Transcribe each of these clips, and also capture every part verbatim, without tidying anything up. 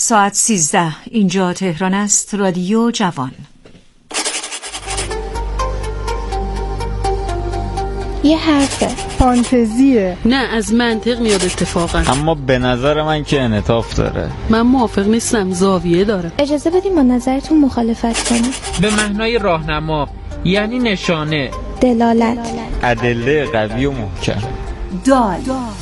ساعت سیزده. اینجا تهران است. رادیو جوان. یه حرفه فانتزیه، نه از منطق میاد اتفاقا، اما به نظر من که انعطاف داره. من موافق نیستم، زاویه داره. اجازه بدیم با نظرتون مخالفت کنیم. به معنای راهنما، یعنی نشانه، دلالت، ادله قوی و محکم. دال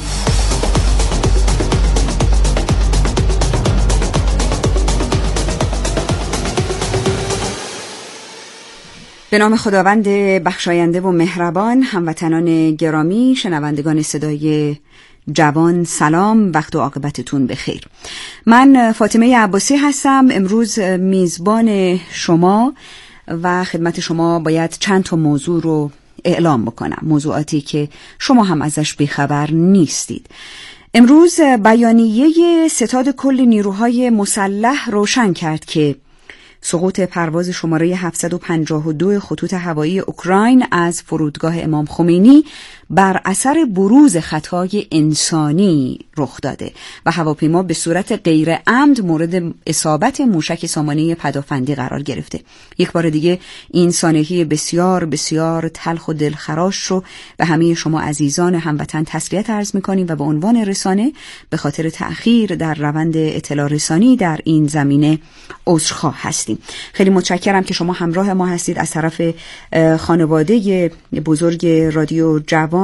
به نام خداوند بخشاینده و مهربان. هموطنان گرامی، شنوندگان صدای جوان، سلام، وقت و عاقبتتون بخیر. من فاطمه عباسی هستم. امروز میزبان شما و خدمت شما باید چند تا موضوع رو اعلام بکنم، موضوعاتی که شما هم ازش بیخبر نیستید. امروز بیانیه ستاد کل نیروهای مسلح روشن کرد که سقوط پرواز شماره هفتصد و پنجاه و دو خطوط هوایی اوکراین از فرودگاه امام خمینی بر اثر بروز خطای انسانی رخ داده و هواپیما به صورت غیر عمد مورد اصابت موشک سامانه پدافندی قرار گرفته. یک بار دیگه این سانحه بسیار بسیار تلخ و دلخراش رو به همه شما عزیزان هموطن تسلیت عرض می‌کنیم و به عنوان رسانه به خاطر تأخیر در روند اطلاع رسانی در این زمینه عذرخواه هستیم. خیلی متشکرم که شما همراه ما هستید. از طرف خانواده بزرگ رادیو جوان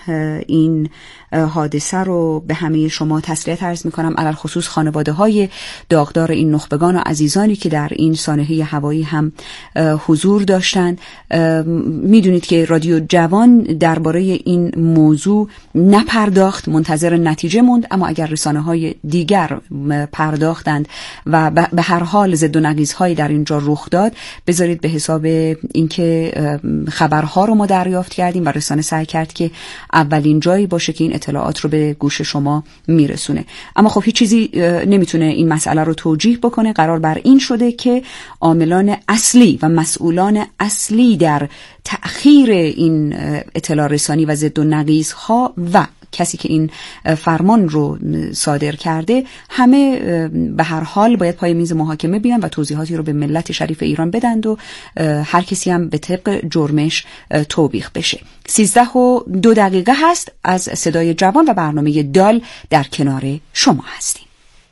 این حادثه رو به همه شما تسلیت عرض می‌کنم، علل خصوص خانواده‌های داغدار این نخبگان و عزیزانی که در این سانحه هوایی هم حضور داشتند. میدونید که رادیو جوان درباره این موضوع نپرداخت، منتظر نتیجه موند، اما اگر رسانه‌های دیگر پرداختند و به هر حال ضد و نقیض‌هایی در اینجا رخ داد، بذارید به حساب اینکه خبرها رو ما دریافت کردیم و رسانه سعی کرد که اولین جایی باشه که این اطلاعات رو به گوش شما میرسونه. اما خب هیچ چیزی نمیتونه این مسئله رو توجیه بکنه. قرار بر این شده که عاملان اصلی و مسئولان اصلی در تأخیر این اطلاع رسانی و ضد و نقیض‌ها و کسی که این فرمان رو صادر کرده، همه به هر حال باید پای میز محاکمه بیان و توضیحاتی رو به ملت شریف ایران بدند و هر کسی هم به طبق جرمش توبیخ بشه. سیزده و دو دقیقه هست از صدای جوان و برنامه دال در کنار شما هستیم.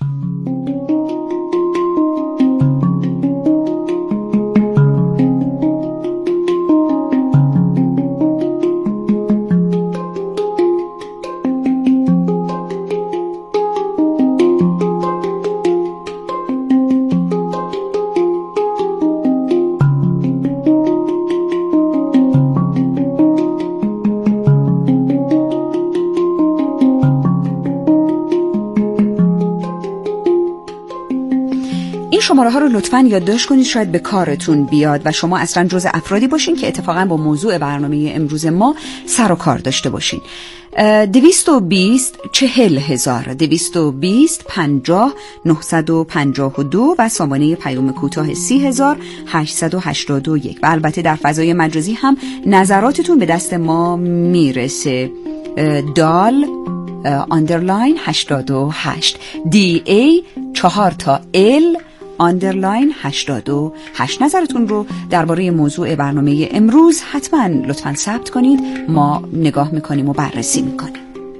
شماره ها رو لطفاً یادداشت کنید، شاید به کارتون بیاد و شما اصلا جز افرادی باشین که اتفاقاً با موضوع برنامه امروز ما سر و کار داشته باشین. دویست و بیست چهل هزار، دویست و بیست پنجاه نهصد و پنجاه و دو و سامانه پیام کوتاه سی هزار هشتصد و هشتاد و یک و البته در فضای مجازی هم نظراتتون به دست ما میرسه. دال آندرلاین هشتاد و هشت، دی ای چهار تا ال آندرلاین هشتاد و هشت. نظرتون رو درباره موضوع برنامه امروز حتما لطفاً ثبت کنید، ما نگاه میکنیم و بررسی میکنیم.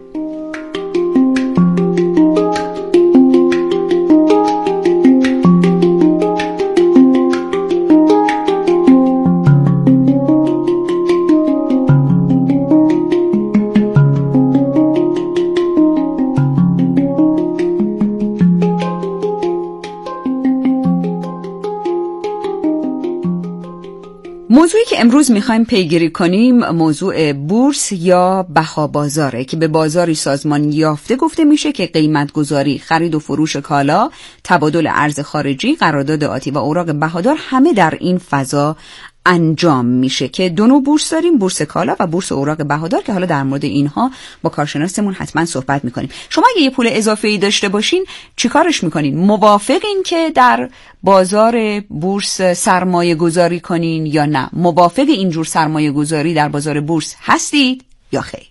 موضوعی که امروز میخوایم پیگیری کنیم موضوع بورس یا بها بازاره که به بازاری سازمان یافته گفته میشه که قیمت گذاری، خرید و فروش کالا، تبادل ارز خارجی، قرارداد آتی و اوراق بهادار همه در این فضا انجام میشه که دو نوع بورس داریم، بورس کالا و بورس اوراق بهادار که حالا در مورد اینها با کارشناسمون حتما صحبت میکنیم. شما اگه یه پول اضافه ای داشته باشین چیکارش میکنین؟ موافقین که در بازار بورس سرمایه گذاری کنین یا نه؟ موافق اینجور سرمایه گذاری در بازار بورس هستید یا خیر؟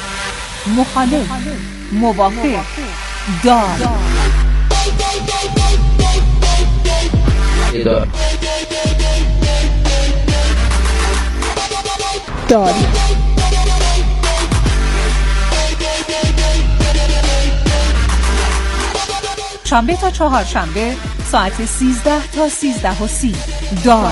مخالف، موافق، دار. دار. دال. شنبه تا چهارشنبه ساعت سیزده تا سیزده و سی. دال.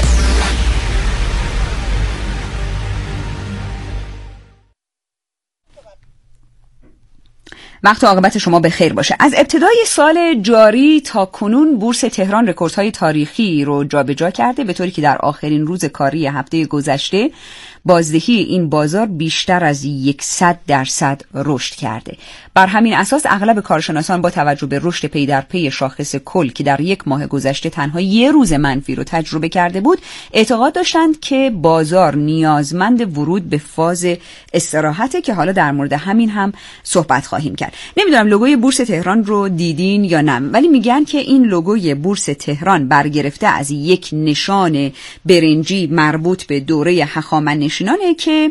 وقت و عاقبت شما به خیر باشه. از ابتدای سال جاری تا کنون بورس تهران رکوردهای تاریخی رو جابجا کرده، به طوری که در آخرین روز کاری هفته گذشته بازدهی این بازار بیشتر از صد درصد رشد کرده. بر همین اساس اغلب کارشناسان با توجه به رشد پی در پی شاخص کل که در یک ماه گذشته تنها یه روز منفی رو تجربه کرده بود، اعتقاد داشتند که بازار نیازمند ورود به فاز استراحته که حالا در مورد همین هم صحبت خواهیم کرد. نمیدونم لوگوی بورس تهران رو دیدین یا نه، ولی میگن که این لوگوی بورس تهران برگرفته از یک نشان برنجی مربوط به دوره هخامنشیانه که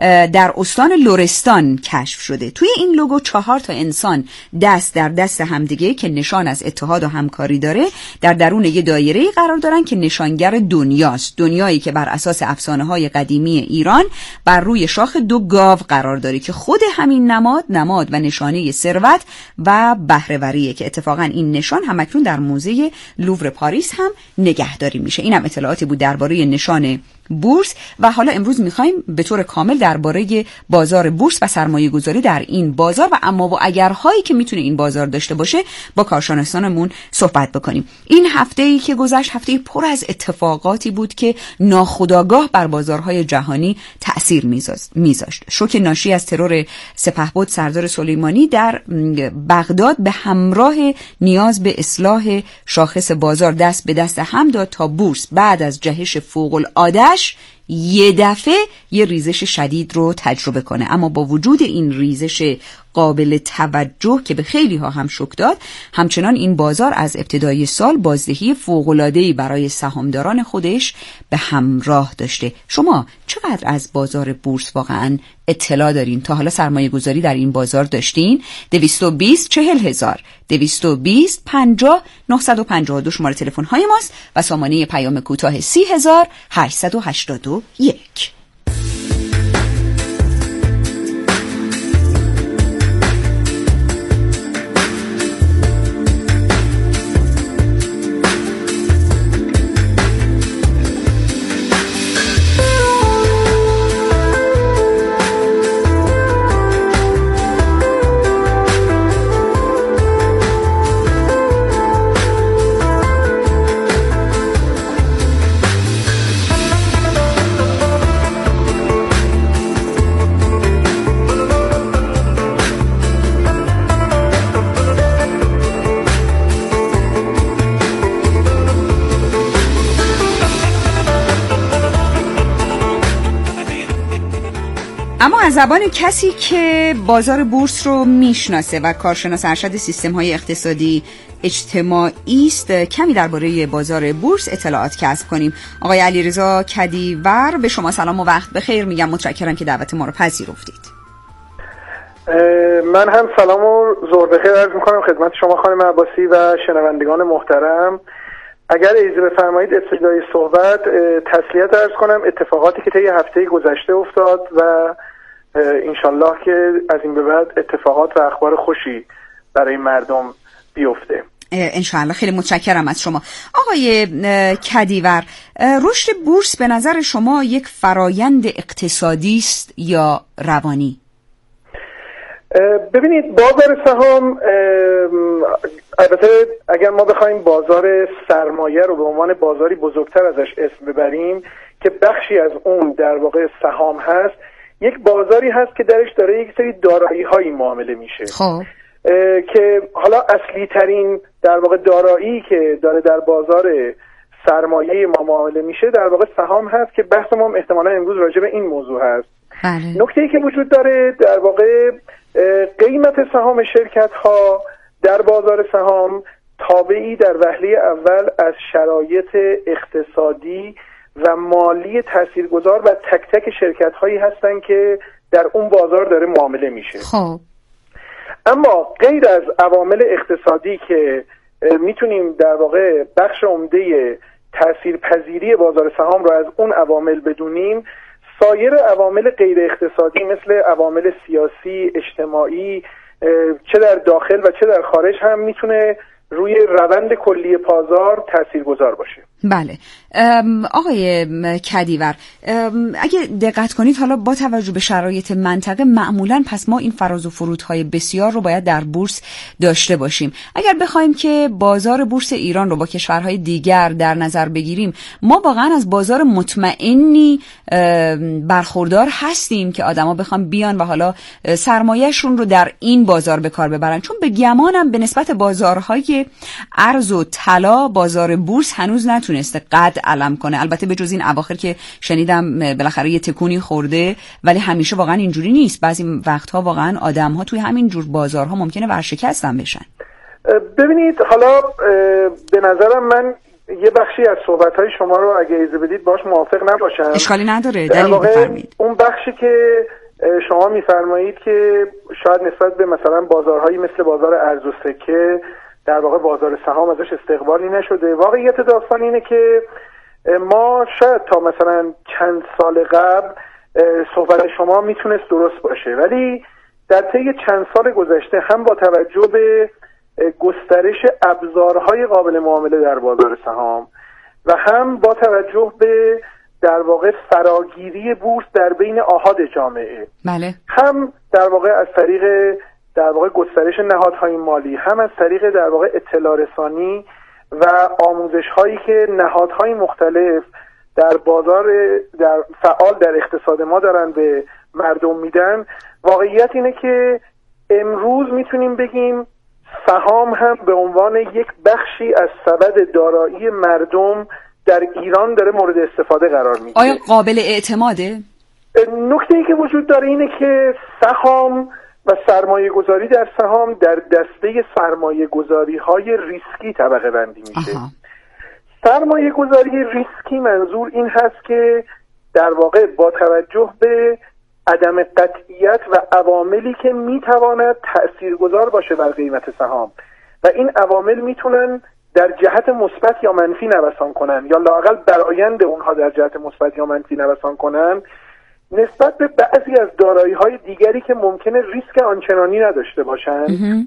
در استان لرستان کشف شده. توی این لوگو چهار تا انسان دست در دست همدیگه که نشان از اتحاد و همکاری داره در درون یه دایره‌ای قرار دارن که نشانگر دنیاست. دنیایی که بر اساس افسانه‌های قدیمی ایران بر روی شاخ دو گاو قرار داره که خود همین نماد نماد و نشانه ثروت و بهره‌وریه که اتفاقا این نشان همکنون در موزه لوور پاریس هم نگهداری میشه. اینم اطلاعاتی بود درباره نشان بورس و حالا امروز میخوایم به طور کامل درباره بازار بورس و سرمایه گذاری در این بازار و اما و اگرهایی که میتونه این بازار داشته باشه با کارشناسانمون صحبت بکنیم. این هفته‌ای که گذشت هفته پر از اتفاقاتی بود که ناخودآگاه بر بازارهای جهانی تأثیر میذاشت. شوک ناشی از ترور سپهبد سردار سلیمانی در بغداد به همراه نیاز به اصلاح شاخص بازار دست به دست هم داد تا بورس بعد از جهش فوق‌العاده‌اش یه دفعه یه ریزش شدید رو تجربه کنه. اما با وجود این ریزش قابل توجه که به خیلی ها هم شوک داد، همچنان این بازار از ابتدای سال بازدهی فوق‌العاده‌ای برای سهامداران خودش به همراه داشته. شما چقدر از بازار بورس واقعا اطلاع دارین؟ تا حالا سرمایه گذاری در این بازار داشتین؟ دویست و بیست چهل هزار دویست و بیست پنجاه نهصد و پنجاه و دو شماره تلفن های ماست و سامانه پیام کوتاه سی هزار هشتصد و هشتاد و یک. اما از زبان کسی که بازار بورس رو میشناسه و کارشناس ارشد سیستم‌های اقتصادی اجتماعی است، کمی درباره بازار بورس اطلاعات کسب کنیم. آقای علیرضا کدیور، به شما سلام و وقت بخیر میگم. متشکرم که دعوت ما رو پذیرفتید. من هم سلام و ظهر بخیر عرض میکنم خدمت شما خانم عباسی و شنوندگان محترم. اگر اجازه بفرمایید ابتدای صحبت تسلیت عرض کنم اتفاقاتی که طی هفته گذشته افتاد و انشالله که از این به بعد اتفاقات و اخبار خوشی برای مردم بیفته. انشالله. خیلی متشکرم از شما آقای کدیور. رشد بورس به نظر شما یک فرایند اقتصادی است یا روانی؟ ببینید بازار سهام، البته اگر ما بخوایم بازار سرمایه رو به عنوان بازاری بزرگتر ازش اسم ببریم که بخشی از اون در واقع سهام هست، یک بازاری هست که درش داره یک سری دارایی هایی معامله میشه. خب که حالا اصلی ترین در واقع دارایی که داره در بازار سرمایه ما معامله میشه در واقع سهام هست که بحث ما احتمالا امروز راجع به این موضوع هست. بله. نکته‌ای که وجود داره در واقع قیمت سهام شرکت ها در بازار سهام تابعی در وهله اول از شرایط اقتصادی و مالی تاثیرگذار و تک تک شرکت هایی هستن که در اون بازار داره معامله میشه. خب اما غیر از عوامل اقتصادی که میتونیم در واقع بخش عمده تاثیرپذیری بازار سهام رو از اون عوامل بدونیم، سایر عوامل غیر اقتصادی مثل عوامل سیاسی، اجتماعی، چه در داخل و چه در خارج هم میتونه روی روند کلی بازار تاثیرگذار باشه. بله آقای کدیور، اگه دقت کنید حالا با توجه به شرایط منطقه معمولاً پس ما این فراز و فرودهای بسیار رو باید در بورس داشته باشیم. اگر بخوایم که بازار بورس ایران رو با کشورهای دیگر در نظر بگیریم، ما واقعاً از بازار مطمئنی برخوردار هستیم که آدما بخوام بیان و حالا سرمایه‌شون رو در این بازار به کار ببرن؟ چون به گمانم به نسبت بازارهای ارز و طلا بازار بورس هنوز نتونسته قد علم کنه. البته به جز این اواخر که شنیدم بالاخره یه تکونی خورده، ولی همیشه واقعا اینجوری نیست. بعضی وقتها واقعا آدم‌ها توی همین جور بازارها ممکنه ورشکستن بشن. ببینید حالا به نظرم من یه بخشی از صحبت‌های شما رو اگه اجازه بدید باش موافق نباشم. اشکالی نداره، دلیل بفرمایید. اون بخشی که شما میفرمایید که شاید نسبت به مثلا بازارهایی مثل بازار ارز و سکه در واقع بازار سهام ازش استقبالی نشده، واقعیت داستان اینه که ما شاید تا مثلا چند سال قبل صحبت شما میتونست درست باشه، ولی در طی چند سال گذشته هم با توجه به گسترش ابزارهای قابل معامله در بازار سهام و هم با توجه به در واقع فراگیری بورس در بین آحاد جامعه، بله، هم در واقع از طریق در واقع گسترش نهادهای مالی، هم از طریق در واقع اطلاع رسانی و آموزش هایی که نهادهای مختلف در بازار در فعال در اقتصاد ما دارن به مردم میدن، واقعیت اینه که امروز میتونیم بگیم سهام هم به عنوان یک بخشی از سبد دارایی مردم در ایران داره مورد استفاده قرار میگیره. آیا قابل اعتماده؟ نکته‌ای که وجود داره اینه که سهام و سرمایه گذاری در سهام در دسته سرمایه گذاری های ریسکی طبقه بندی میشه. سرمایه گذاری ریسکی منظور این هست که در واقع با توجه به عدم قطعیت و عواملی که میتواند تأثیرگذار باشه بر قیمت سهام و این عوامل میتونن در جهت مثبت یا منفی نوسان کنن یا لااقل در آینده اونها در جهت مثبت یا منفی نوسان کنن نسبت به بعضی از دارایی‌های دیگری که ممکنه ریسک آنچنانی نداشته باشن.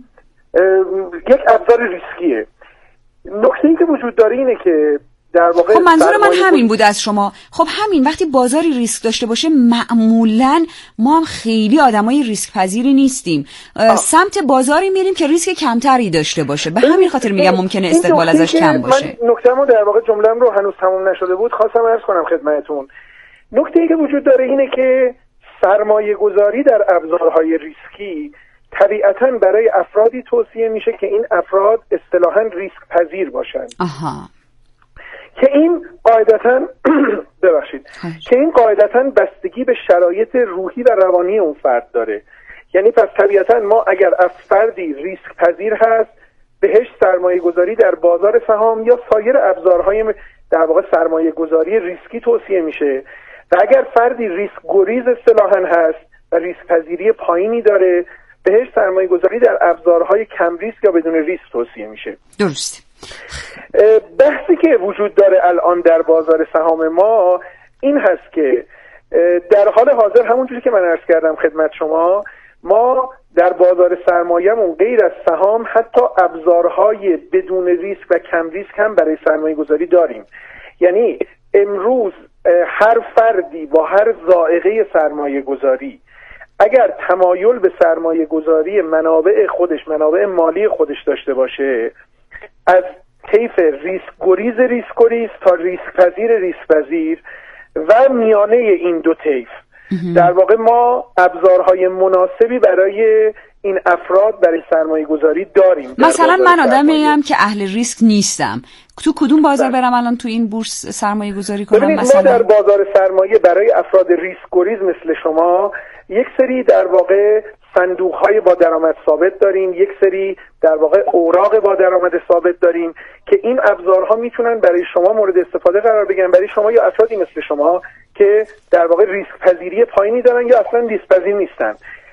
یک ابزار ریسکیه. نکته‌ای که وجود داره اینه که در واقع خب منظور من همین بود از شما. خب همین وقتی بازاری ریسک داشته باشه معمولاً ما هم خیلی آدمای ریسک پذیری نیستیم. سمت بازاری میریم که ریسک کمتری داشته باشه. به همین خاطر میگم ممکنه استقبال ازش کم باشه. من نکته‌مو در واقع جمله‌ام رو هنوز تموم نشده بود خواستم عرض کنم خدمتتون. نکته‌ای که وجود داره اینه که سرمایه گذاری در ابزارهای ریسکی طبیعتاً برای افرادی توصیه میشه که این افراد اصطلاحاً ریسک پذیر باشن. آها. که این قاعدتاً ببخشید که این قاعدتاً بستگی به شرایط روحی و روانی اون فرد داره. یعنی پس طبیعتاً ما اگر از فردی ریسک پذیر هست بهش سرمایه گذاری در بازار سهام یا سایر ابزارهای در واقع سرمایه گذاری ریسکی توصیه میشه و اگر فردی ریسک گریز اصطلاحاً هست و ریسک پذیری پایینی داره بهش سرمایه گذاری در ابزارهای کم ریسک یا بدون ریسک توصیه میشه. درست. بحثی که وجود داره الان در بازار سهام ما این هست که در حال حاضر همونجوری که من عرض کردم خدمت شما، ما در بازار سرمایه‌مون غیر از سهام حتی ابزارهای بدون ریسک و کم ریسک هم برای سرمایه گذاری داریم. یعنی امروز هر فردی با هر ذائقه سرمایه گذاری اگر تمایل به سرمایه گذاری منابع خودش منابع مالی خودش داشته باشه، از طیف ریسک گریز ریسک گریز تا ریسک پذیر ریسک پذیر و میانه این دو طیف در واقع ما ابزارهای مناسبی برای این افراد برای سرمایه گذاری داریم. مثلا من آدمی ام که اهل ریسک نیستم، تو کدوم بازار برم الان تو این بورس سرمایه گذاری کنم؟ مثلا ما در بازار سرمایه برای افراد ریسک گریز مثل شما یک سری در واقع صندوق‌های با درآمد ثابت داریم، یک سری در واقع اوراق با درآمد ثابت داریم که این ابزارها میتونن برای شما مورد استفاده قرار بگیرن، برای شما یا افرادی مثل شما که در واقع ریسک پذیری پایینی دارن یا اصلا ریسک پذیر نیستن.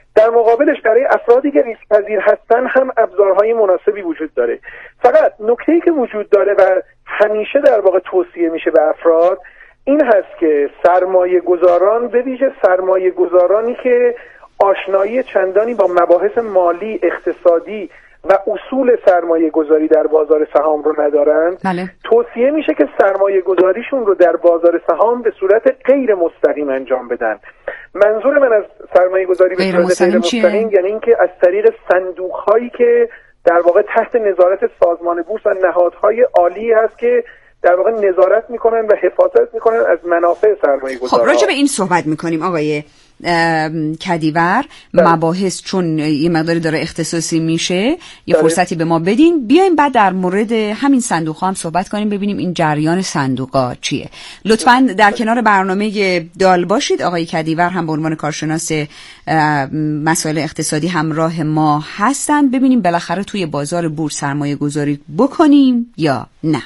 در مقابلش برای افرادی که ریسک پذیر هستن هم ابزارهای مناسبی وجود داره. فقط نکته‌ای که وجود داره و همیشه در واقع توصیه میشه به افراد این هست که سرمایه گذاران، به ویژه سرمایه گذارانی که آشنایی چندانی با مباحث مالی، اقتصادی و اصول سرمایه گذاری در بازار سهام رو ندارند، بله. توصیه میشه که سرمایه گذاریشون رو در بازار سهام به صورت غیر مستقیم انجام بدن. منظور من از سرمایه گذاری به صورت غیر مستقیم یعنی اینکه از طریق صندوق هایی که در واقع تحت نظارت سازمان بورس و نهادهای عالی هست که در واقع نظارت میکنن و حفاظت میکنن از منافع سرمایه گذاران. خب راجع به این صحبت میکنیم آقای کدیور. مباحث چون یه مقداری داره اختصاصی میشه یه بله. فرصتی به ما بدین، بیایم بعد در مورد همین صندوق ها هم صحبت کنیم، ببینیم این جریان صندوق ها چیه. لطفاً در کنار برنامه دال باشید. آقای کدیور هم به عنوان کارشناس مسائل اقتصادی همراه ما هستن، ببینیم بالاخره توی بازار بورس سرمایه گذاری بکنیم یا نه.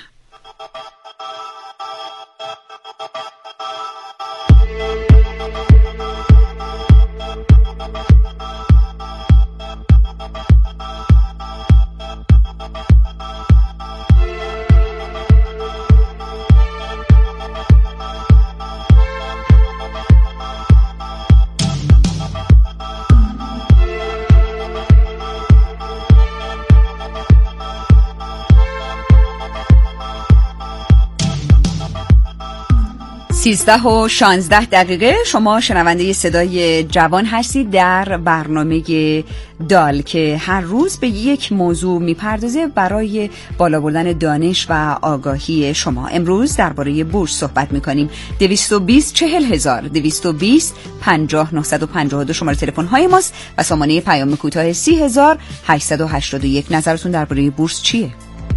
سیزده و شانزده دقیقه شما شنونده صدای جوان هستید در برنامه دال که هر روز به یک موضوع میپردازه برای بالا بردن دانش و آگاهی شما. امروز درباره بورس صحبت میکنیم. دویست و بیست چهل هزار دویست و بیست پنجاه نهصد و پنجاه و دو شماره تلفن های ماست و سامانه پیام کوتاه سی هزار هشتصد و هشتاد و یک. نظرتون درباره بورس چیه؟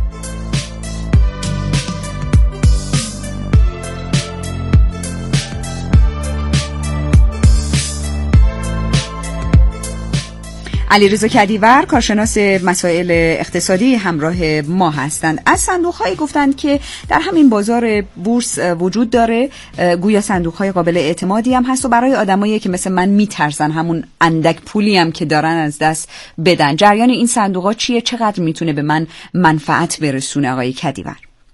علیرضا کدیور کارشناس مسائل اقتصادی همراه ما هستند. از صندوق‌هایی گفتند که در همین بازار بورس وجود داره، گویا صندوق‌های قابل اعتمادی هم هست و برای آدمایی که مثل من میترسن همون اندک پولی هم که دارن از دست بدن. جریان این صندوق‌ها چیه؟ چقدر میتونه به من منفعت برسونه آقای کدیور؟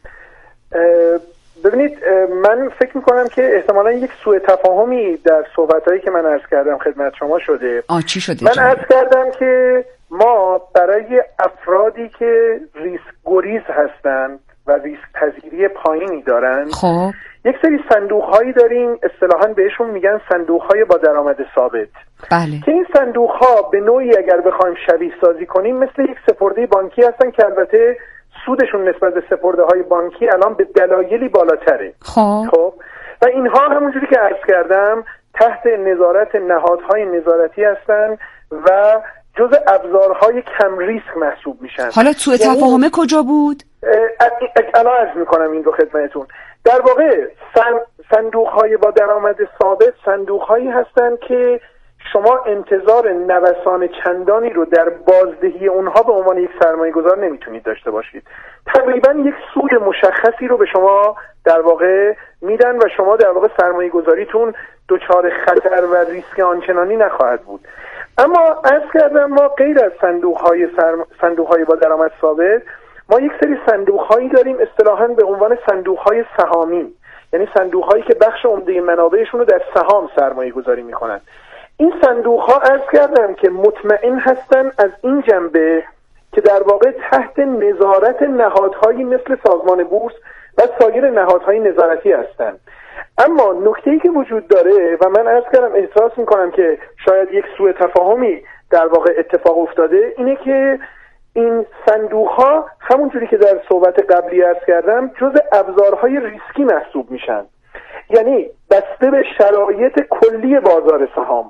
ببینید، من فکر میکنم که احتمالا یک سوء تفاهمی در صحبتهایی که من عرض کردم خدمت شما شده. آ چی شده؟ من عرض کردم که ما برای افرادی که ریسک گریز هستند و ریسک پذیری پایینی دارن خب یک سری صندوق هایی داریم، اصطلاحاً بهشون میگن صندوق های با درآمد ثابت. بله. که این صندوق ها به نوعی اگر بخوایم شبیه سازی کنیم مثل یک سپرده بانکی هستن که البته سودشون نسبت به سپرده های بانکی الان به دلایلی بالاتره. خب خب و اینها همونجوری که عرض کردم تحت نظارت نهادهای نظارتی هستن و جزء ابزارهای کم ریسک محسوب میشن. حالا تو تفاهمه کجا بود؟ الان عرض میکنم این رو خدمتتون. در واقع صندوق های با درآمد ثابت صندوق هایی هستن که شما انتظار نوسان چندانی رو در بازدهی اونها به عنوان یک سرمایه گذار نمیتونید داشته باشید. تقریبا یک سود مشخصی رو به شما در واقع میدن و شما در واقع سرمایه گذاریتون دچار خطر و ریسک آنچنانی نخواهد بود. اما عرض کردم ما غیر از صندوق های سرم... صندوق های با درآمد ثابت ما یک سری صندوق هایی داریم اصطلاحاً به عنوان صندوق های سهامی، یعنی صندوق هایی که بخش عمده منابعشون رو در سهام سرمایه گذاری میکنن. این صندوق ها عرض کردم که مطمئن هستن از این جنبه که در واقع تحت نظارت نهادهایی مثل سازمان بورس و سایر نهادهای نظارتی هستند. اما نکته‌ای که وجود داره و من عرض کردم احساس میکنم که شاید یک سوء تفاهمی در واقع اتفاق افتاده، اینه که این صندوق ها همونجوری که در صحبت قبلی عرض کردم جزء ابزارهای ریسکی محسوب میشن، یعنی بسته به شرایط کلی بازار سهام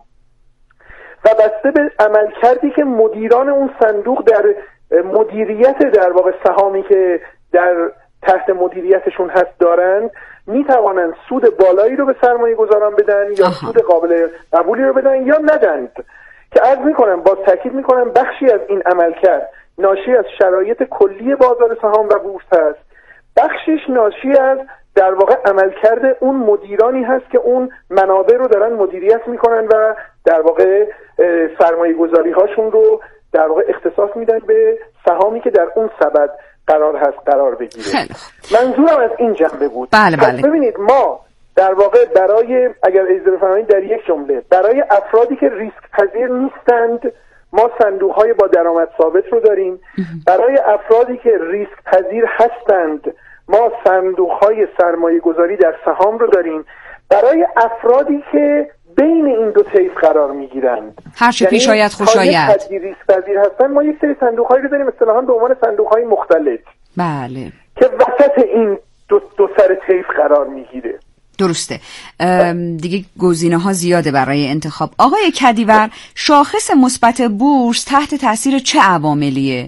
و بسته به عملکردی که مدیران اون صندوق در مدیریت در واقع سهامی که در تحت مدیریتشون هست دارند میتوانند سود بالایی رو به سرمایه گذاران بدن یا آها. سود قابل قبولی رو بدن یا ندند، که عرض میکنم باز تاکید میکنم بخشی از این عملکرد ناشی از شرایط کلی بازار سهام و بورس هست، بخشش ناشی از در واقع عملکرد اون مدیرانی هست که اون منابع رو دارن مدیریت میکنن و در واقع سرمایه گذاری هاشون رو در واقع اختصاص میدن به سهامی که در اون سبد قرار هست قرار بگیره. منظورم از این جنبه بود. بله بله. ببینید ما در واقع برای، اگر اجازه بفرمایید در یک جمله، برای افرادی که ریسک پذیر نیستند ما صندوق‌های با درآمد ثابت رو داریم. برای افرادی که ریسک پذیر هستند ما صندوق‌های سرمایه گذاری در سهام رو داریم. برای افرادی که بین این دو طیف قرار میگیرند، هر چه پیش آید خوش آید، ریسک پذیر هستن، ما یک سری صندوق‌هایی رو داریم اصطلاحاً به عنوان صندوق‌های مختلط. بله. که وسط این دو, دو سر طیف قرار میگیره. درسته. دیگه گزینه‌ها زیاده برای انتخاب. آقای کدیور، شاخص مثبت بورس تحت تاثیر چه عواملیه؟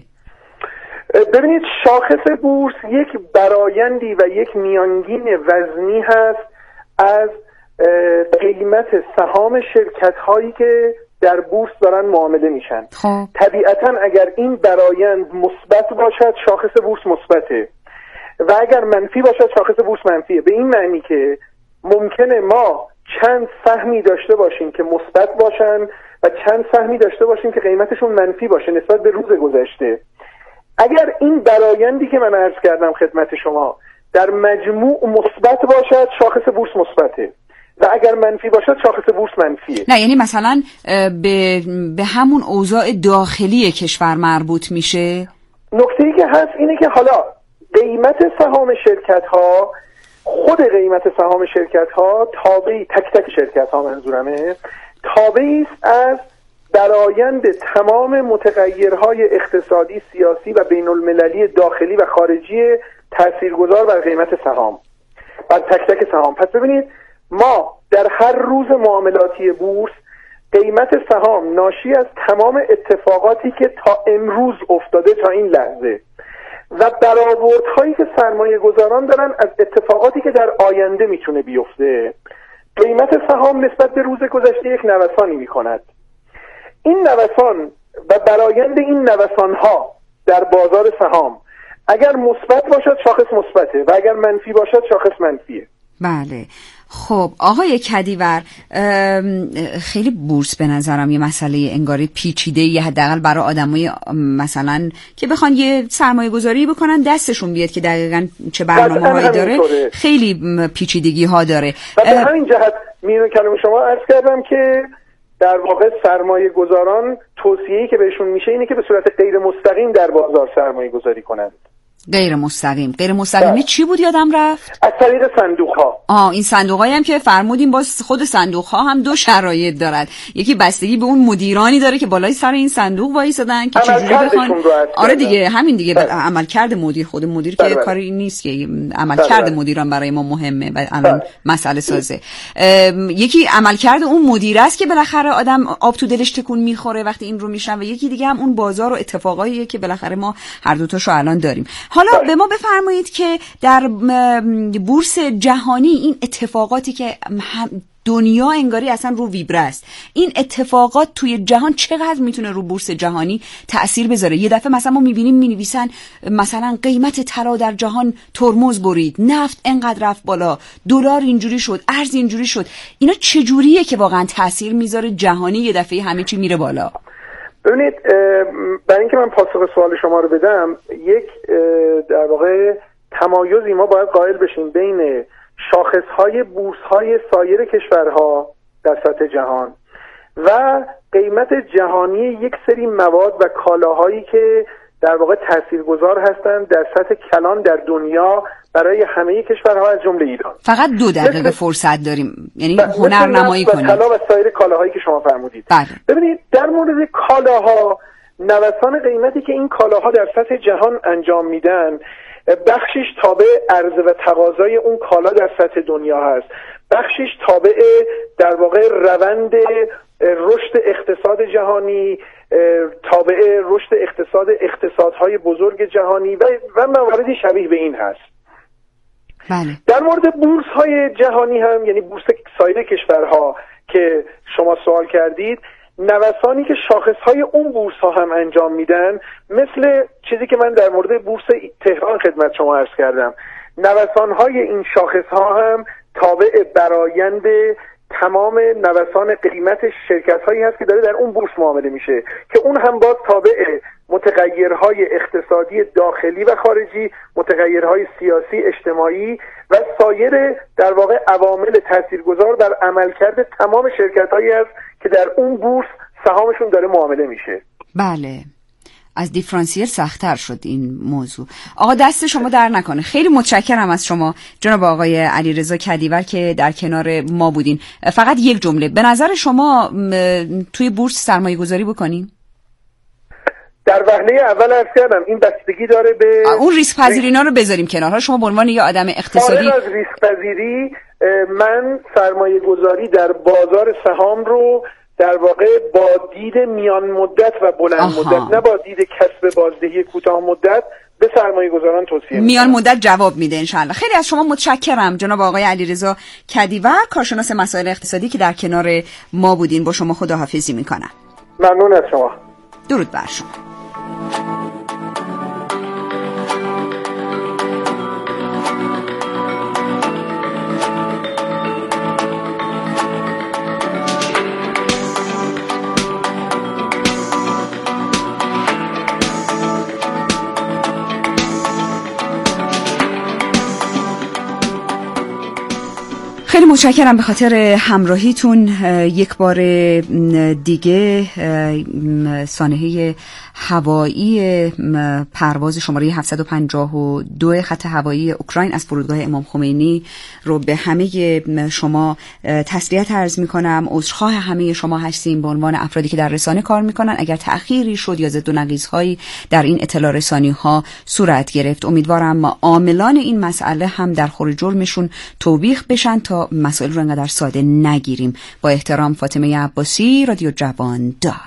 ببینید شاخص بورس یک برآیندی و یک میانگین وزنی هست از قیمت سهام شرکت هایی که در بورس دارن معامله میشن. خب. طبیعتا اگر این برآیند مثبت باشد شاخص بورس مثبته و اگر منفی باشد شاخص بورس منفیه. به این معنی که ممکنه ما چند سهمی داشته باشیم که مثبت باشن و چند سهمی داشته باشیم که قیمتشون منفی باشه نسبت به روز گذشته. اگر این برآیندی که من عرض کردم خدمت شما در مجموع مثبت باشد شاخص بورس مثبته و اگر منفی باشد شاخص بورس منفیه. نه یعنی مثلا به, به همون اوضاع داخلی کشور مربوط میشه. نکته‌ای که هست اینه که حالا قیمت سهام شرکت ها، خود قیمت سهام شرکت ها تابعی، تک تک شرکت ها منظورمه، تابعی است از برآیند تمام متغیرهای اقتصادی، سیاسی و بین المللی داخلی و خارجی تاثیرگذار بر قیمت سهام، بر تک تک سهام. پس ببینید ما در هر روز معاملاتی بورس قیمت سهام ناشی از تمام اتفاقاتی که تا امروز افتاده تا این لحظه و برآوردهایی که سرمایه گذاران دارن از اتفاقاتی که در آینده میتونه بیفته، قیمت سهام نسبت به روز گذشته یک نوسانی میکند. این نوسان و برآیند این نوسانها در بازار سهام اگر مثبت باشد شاخص مثبته و اگر منفی باشد شاخص منفیه. بله. خب آقای کدیور، خیلی بورس به نظرم یه مسئله انگاری پیچیده، یه حداقل برای آدمای مثلا که بخوان یه سرمایه گذاری بکنن دستشون بیاد که دقیقاً چه برنامه‌هایی داره، خیلی پیچیدگی ها داره. و به همین جهت میرم کلام شما عرض کردم که در واقع سرمایه گذاران توصیه‌ای که بهشون میشه اینه که به صورت غیر مستقیم در بازار سرمایه گذاری کنند. غیر مستقیم. غیر مستقیمی چی بود یادم رفت؟ از طریق صندوق ها. آه این صندوق هایی هم که فرمودیم باز خود صندوق ها هم دو شرایط دارن. یکی بستگی به اون مدیرانی داره که بالای سر این صندوق وایسادن که چجوری بخوان. آره دیگه همین دیگه عملکرد مدیر، خود مدیر که کاری نیست که عملکرد مدیران برای ما مهمه و الان مسئله سازه. یکی عملکرد اون مدیر است که بالاخره آدم آب تو دلش تکون میخوره وقتی این رو میشن و یکی دیگه هم اون بازار و اتفاقاییه که بالاخره ما هر دو تاشو الان داریم. حالا باید. به ما بفرمایید که در بورس جهانی این اتفاقاتی که دنیا انگاری اصلا رو ویبره است، این اتفاقات توی جهان چقدر میتونه رو بورس جهانی تأثیر بذاره؟ یه دفعه مثلا ما میبینیم مینویسن مثلا قیمت طلا در جهان ترمز برید، نفت انقدر رفت بالا، دلار اینجوری شد، ارز اینجوری شد. اینا چجوریه که واقعا تأثیر میذاره جهانی یه دفعه همه چی میره بالا؟ ببینید برای اینکه من پاسخ سوال شما رو بدم، یک در واقع تمایزی ما باید قائل بشیم بین شاخصهای بورس‌های سایر کشورها در سطح جهان و قیمت جهانی یک سری مواد و کالاهایی که در واقع تاثیرگذار هستند در سطح کلان در دنیا برای همه کشورها از جمله ایران. فقط دو دقیقه فرصت داریم، یعنی هنر نمایی کنیم. طلا و سایر کالاهایی که شما فرمودید. بله. ببینید در مورد کالاها، نوسان قیمتی که این کالاها در سطح جهان انجام میدن بخشش تابع عرضه و تقاضای اون کالا در سطح دنیا هست، بخشش تابع در واقع روند رشد اقتصاد جهانی، تابع رشد اقتصاد اقتصادهای بزرگ جهانی و و مواردی شبیه به این هست. بله. در مورد بورس های جهانی هم، یعنی بورس سایر کشورها که شما سوال کردید، نوسانی که شاخصهای اون بورس ها هم انجام میدن، مثل چیزی که من در مورد بورس تهران خدمت شما عرض کردم، نوسانهای این شاخص ها هم تابع برآیند تمام نوسان قیمت شرکت هایی هست که داره در اون بورس معامله میشه که اون هم باز تابع متغیرهای اقتصادی داخلی و خارجی، متغیرهای سیاسی، اجتماعی و سایر در واقع عوامل تاثیرگذار بر عملکرد تمام شرکت هایی هست که در اون بورس سهامشون داره معامله میشه. بله، از دیفرانسیل سخت‌تر شد این موضوع. آقا دست شما در نکنه. خیلی متشکرم از شما جناب آقای علیرضا کدیور که در کنار ما بودین. فقط یک جمله، به نظر شما توی بورس سرمایه گذاری بکنیم؟ در وهله اول عرض کردم این بستگی داره به اون ریسک پذیرینا رو بذاریم کنار. شما به عنوان یه آدم اقتصادی، از ریسک پذیری، من سرمایه گذاری در بازار سهام رو در واقع با دید میان مدت و بلند آها. مدت، نه با دید کسب بازدهی کوتاه مدت به سرمایه گذاران توصیه میان مدت جواب میده انشالله. خیلی از شما متشکرم جناب آقای علیرضا کدیور، کارشناس مسائل اقتصادی که در کنار ما بودین. با شما خداحافظی میکنم. ممنون از شما. درود بر شما. خیلی متشکرم به خاطر همراهیتون. یک بار دیگه سانحه هوایی پرواز شماره هفتصد و پنجاه و دو خط هوایی اوکراین از فرودگاه امام خمینی رو به همه شما تسلیت عرض میکنم. عذرخواه همه شما هستیم به عنوان افرادی که در رسانه کار میکنن اگر تأخیری شد یا ضد و نقیض‌هایی در این اطلاع رسانی ها صورت گرفت. امیدوارم عاملان این مسئله هم در خور جرمشون توبیخ بشن تا مسائل رو انقدر ساده نگیریم. با احترام، فاطمه عباسی، رادیو جوان دال.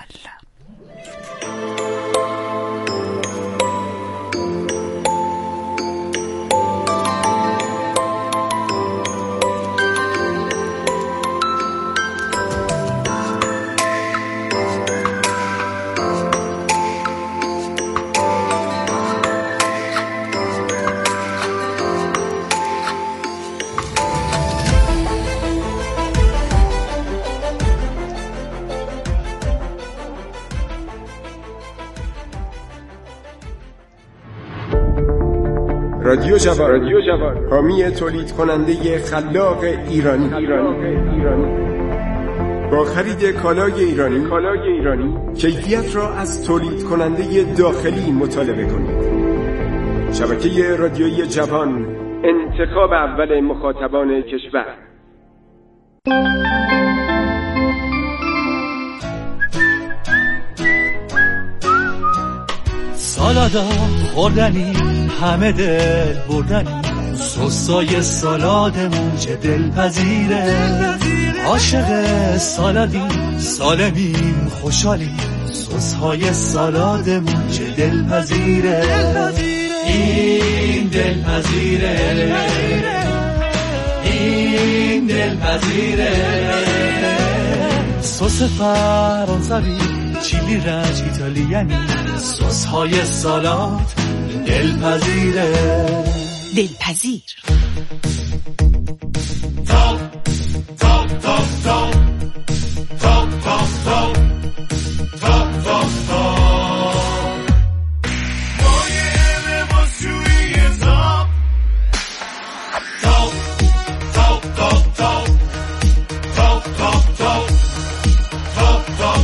رادیو جوان، رادیو جوان، حامی تولید کننده خلاق ایرانی. ایرانی. ایرانی. با خرید کالای ایرانی، کالای ایرانی، کیفیت را از تولید کننده داخلی مطالبه کنید. شبکه رادیویی جوان، انتخاب اول مخاطبان کشور. سالادا خوردنی همه دل بردنی، سسای سالادمون چه دلپذیره، عاشق سالادی سالمیم خوشحالی، سسهای سالادمون چه دلپذیره، این دلپذیره، این دلپذیره، سس فرانسوی، چیلی رنج ایتالیانی، سس های سالاد دلپذیره، دلپذیر. تاپ تاپ تاپ تاپ تاپ تاپ تاپ تاپ تاپ تاپ مایه لباسشویی تاپ تاپ تاپ تاپ تاپ تاپ تاپ تاپ تاپ تاپ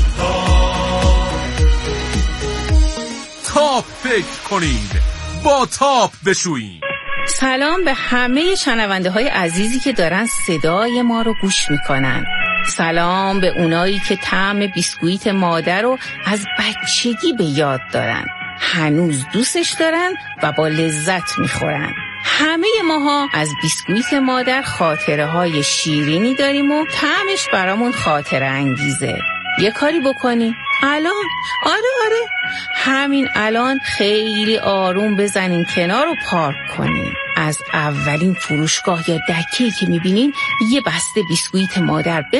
تاپ فکر کنید، با تاپ بشویید. سلام به همه شنونده های عزیزی که دارن صدای ما رو گوش میکنن. سلام به اونایی که طعم بیسکویت مادر رو از بچگی به یاد دارن، هنوز دوستش دارن و با لذت میخورن. همه ماها از بیسکویت مادر خاطره های شیرینی داریم و طعمش برامون خاطره انگیزه. یه کاری بکنی الان، آره آره همین الان خیلی آروم بزنین کنار و پارک کنین. از اولین فروشگاه یا دکه‌ای که میبینین یه بسته بیسکویت مادر